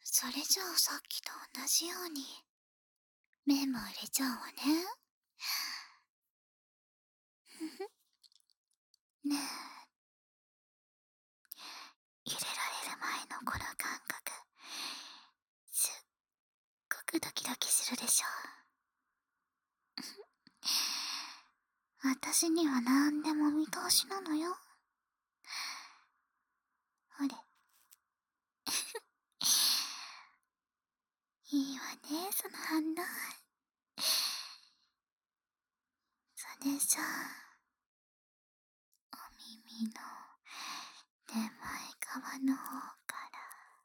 それじゃあさっきと同じように麺も入れちゃうわね。ふふ。ねえ、入れられる前のこの感覚、すっごくドキドキするでしょ。私にはなんでも見通しなのよ。あれ、いいわね、その反応。それじゃあ、お耳の手前側の方から。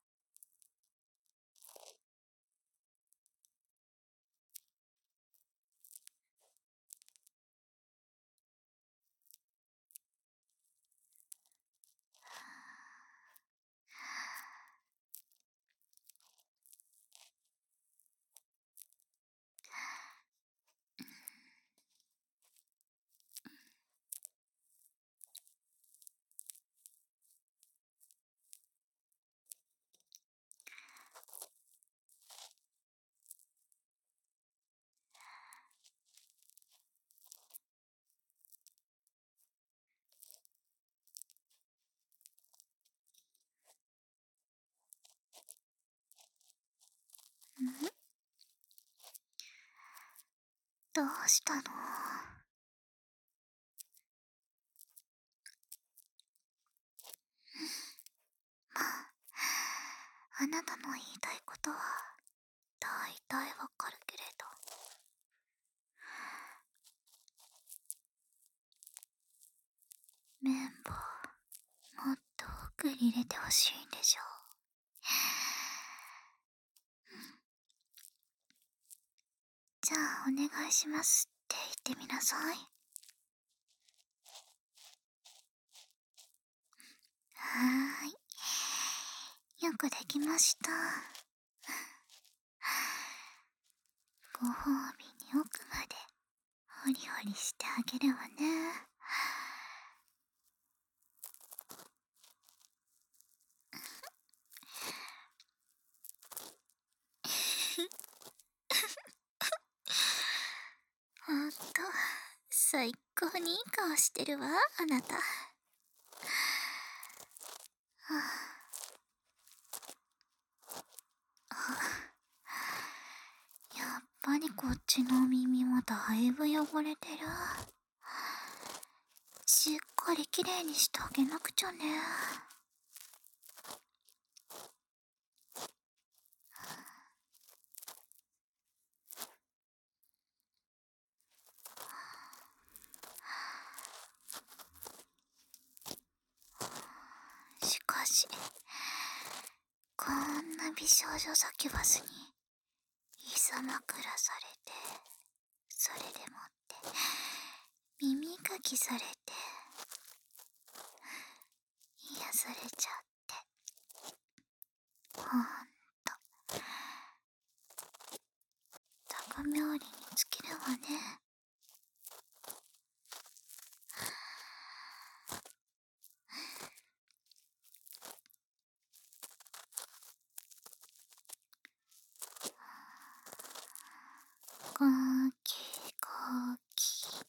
ん、どうしたの？まあ、あなたの言いたいことは大体わかるけれど。綿棒、もっと奥に入れてほしいんでしょう。じゃあお願いしますって言ってみなさい。はーい。よくできました。ご褒美に奥までホリホリしてあげるわね。ほんと、最高にいい顔してるわ、あなた。はあ、やっぱりこっちのお耳もだいぶ汚れてる。しっかりきれいにしてあげなくちゃね。しかし、こんな美少女サキュバスにいざまくらされて、それでもって耳かきされて癒されちゃって、ほんと高冥利に尽きるわね。コーキーコーキー。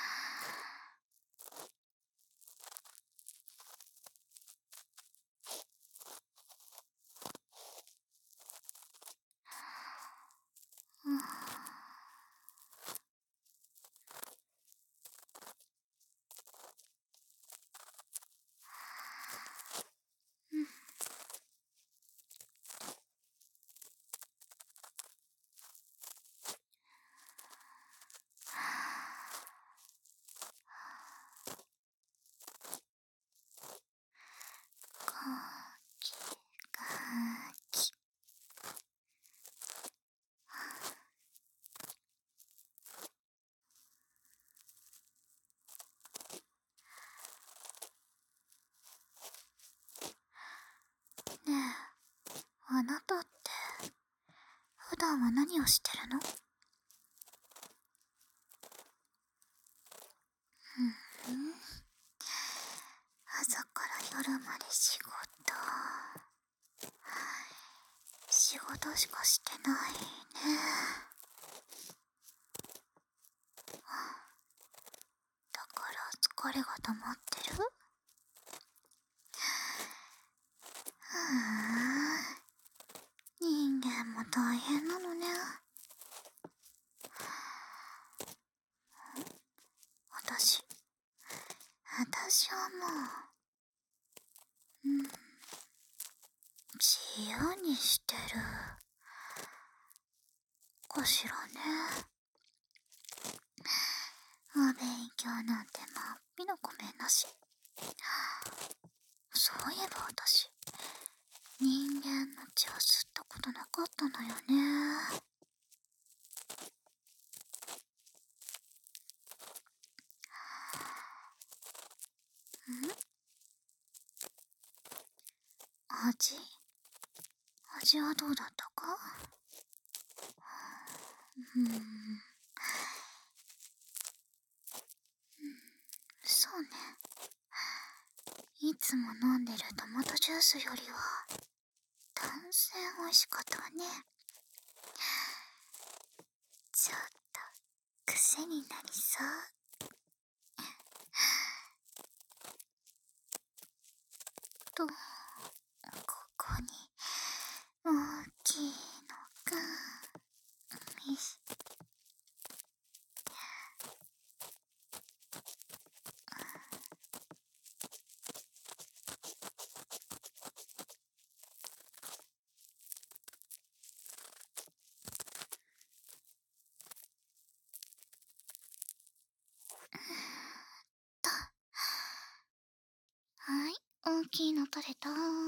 うん、コーキーコーキー。ねえ、あなたって普段は何をしてるの？うん、朝から夜まで仕事。仕ことしかしてないね。だから疲れが溜まってる？人間も大変なのね。私はもう、自由にしてるかしらね。お勉強なんてまっぴのごめんなし。そういえば私、人間の血を吸ったことなかったのよね。味味はどうだったか？そうね。いつも飲んでるトマトジュースよりは断然美味しかったわね。ちょっと癖になりそう。と、ここに大きいのが、よし。はい、大きいの取れた。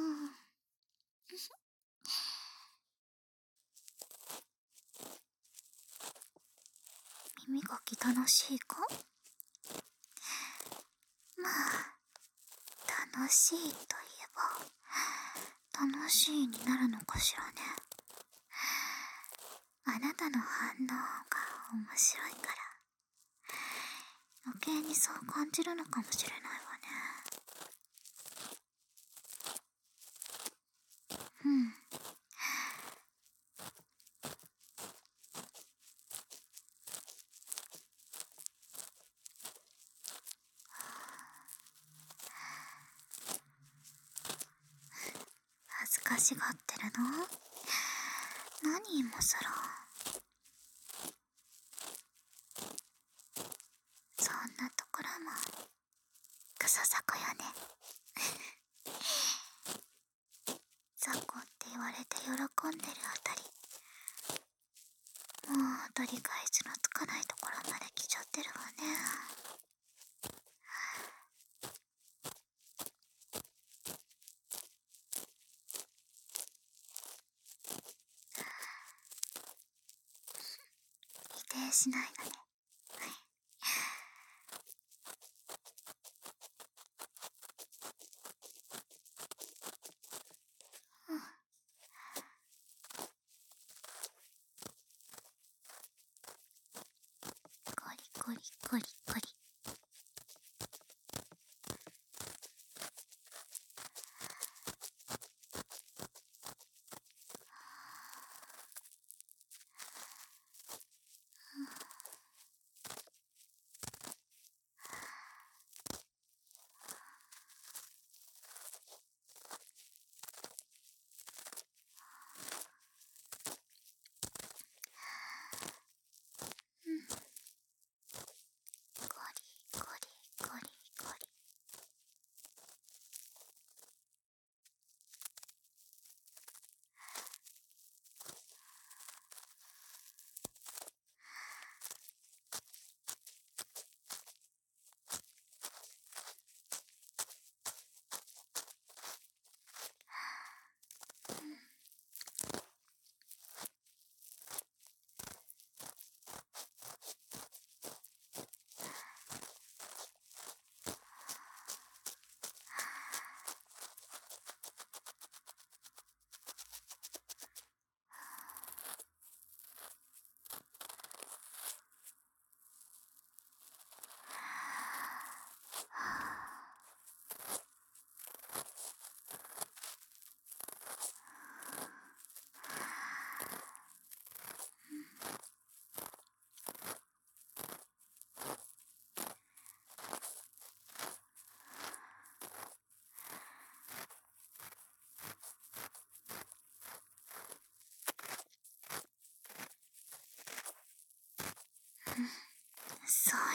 耳かき楽しいか？まあ、楽しいといえば、楽しいになるのかしらね。あなたの反応が面白いから、余計にそう感じるのかもしれないわね。恥ずかしがってるの？何今さら。そんなところもクソザコよね。ザコって言われて喜んでるあたり、もう取り返しのつかないところまで来ちゃってるわね。否定しないのね。コリコリコリコリ。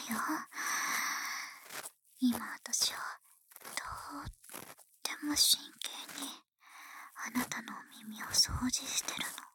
よ。今私はとっても真剣にあなたのお耳を掃除してるの。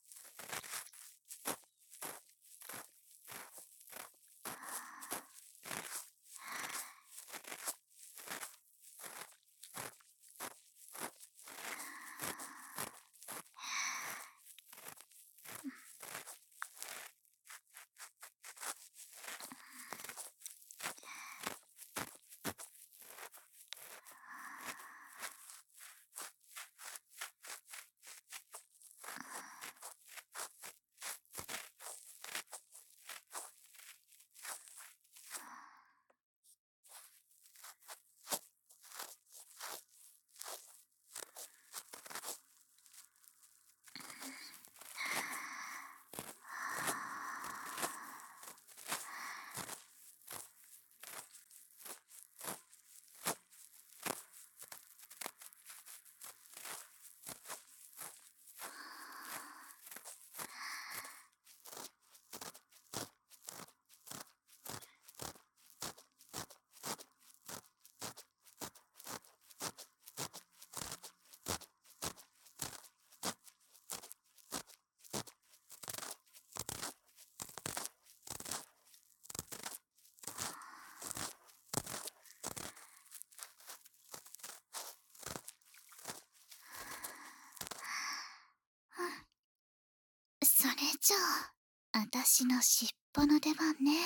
それじゃあ、私の尻尾の出番ね。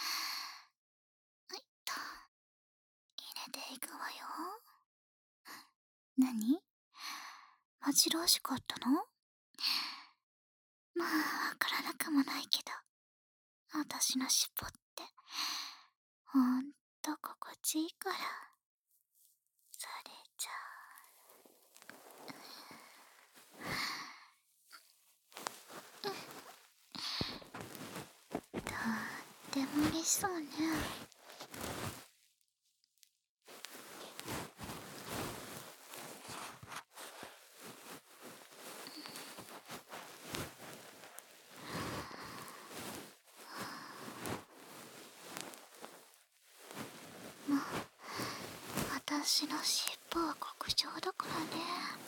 はいっと、入れていくわよ。何？待ち遠しかったの？まあ、わからなくもないけど、私の尻尾って、ほんと心地いいから。それじゃあ、とっても嬉しそうね。まあ、私の尻尾は極上だからね。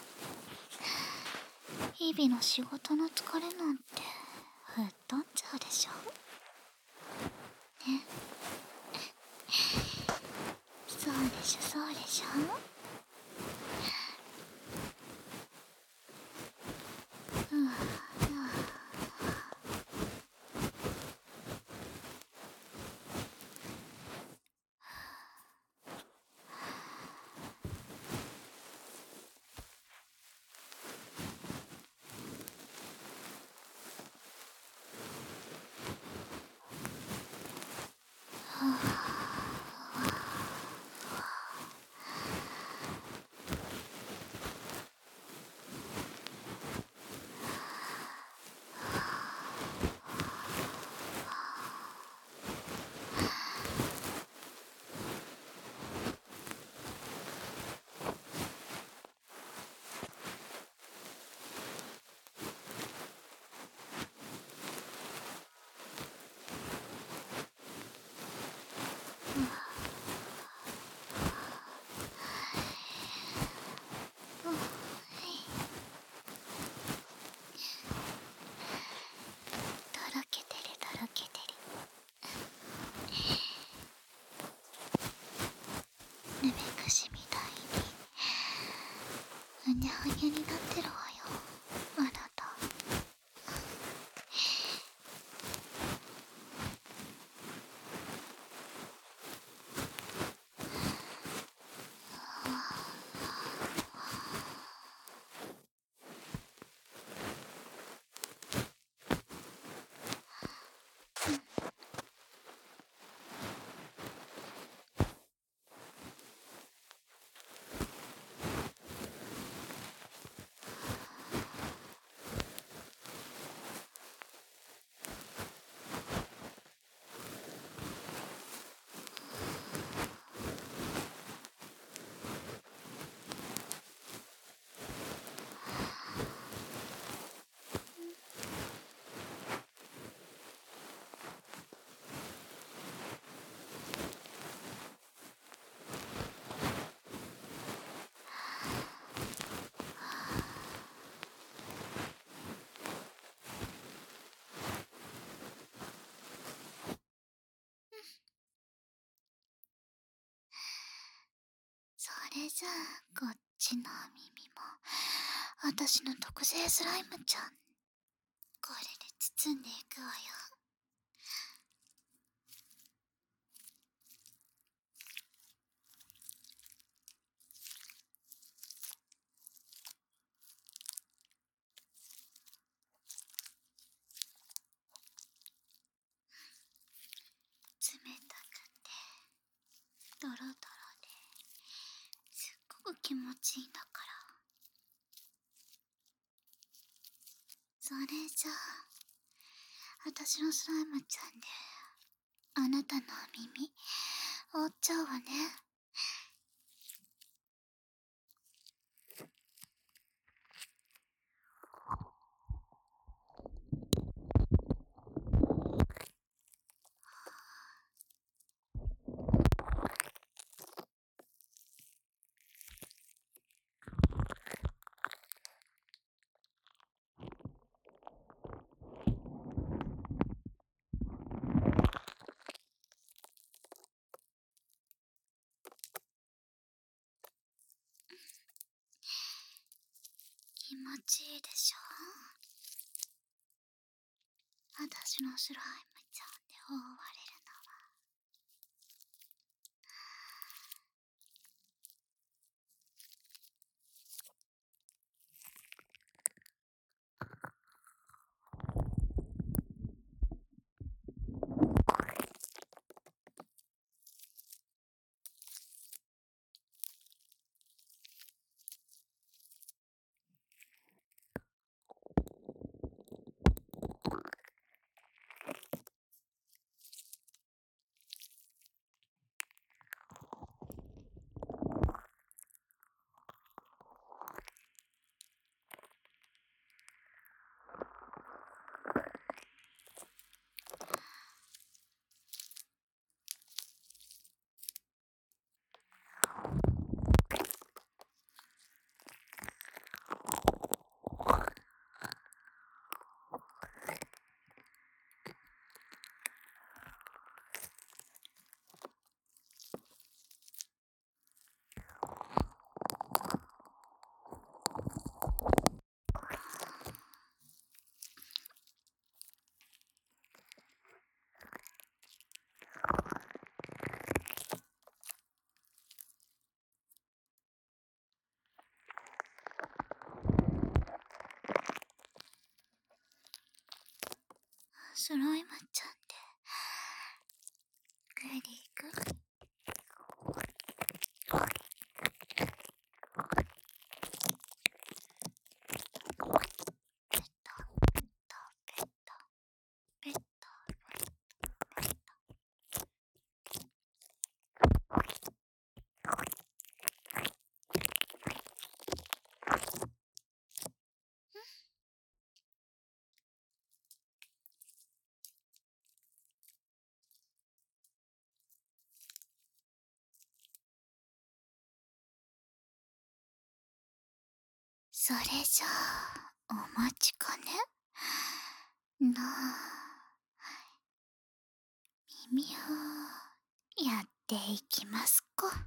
日々の仕事の疲れなんて吹っ飛んじゃうでしょ。ね。そうでしょ、そうでしょ。うん、うん。 れじゃあ、こっちの耳も、私の特製スライムちゃん。これで包んでいくわよ。冷たくて、ドロドロで、すっごく気持ちいいんだから。それじゃあ、私のスライムちゃんで、あなたの耳、覆っちゃうわね。気持ちいいでしょ？私のスライムちゃんで覆われるのは。スライムちゃんで、グリグリ。ペタペタペタペタ。それじゃあ、お待ちかね耳をやっていきますか。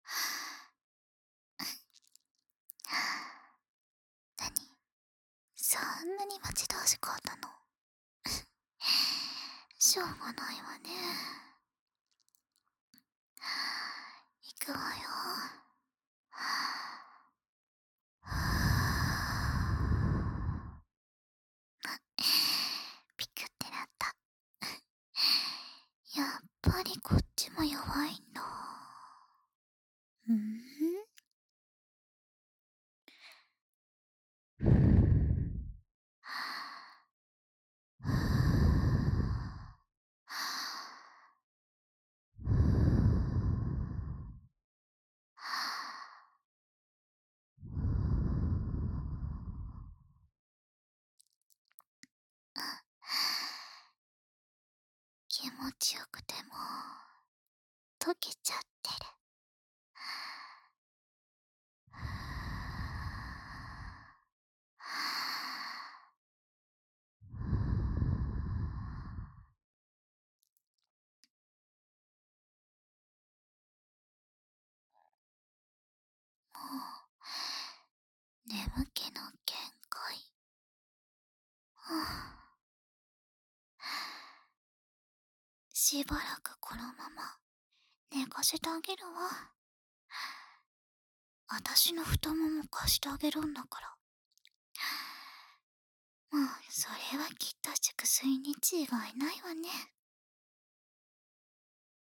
何、そんなに待ち遠しかったの？しょうがないわね。いくわよ。ピクってなった。やっぱりこっちも弱いんだ。気持ちよくても溶けちゃってる。 しばらくこのまま寝かせてあげるわ。あたしの太もも貸してあげるんだから。もうそれはきっと熟睡に違いないわね。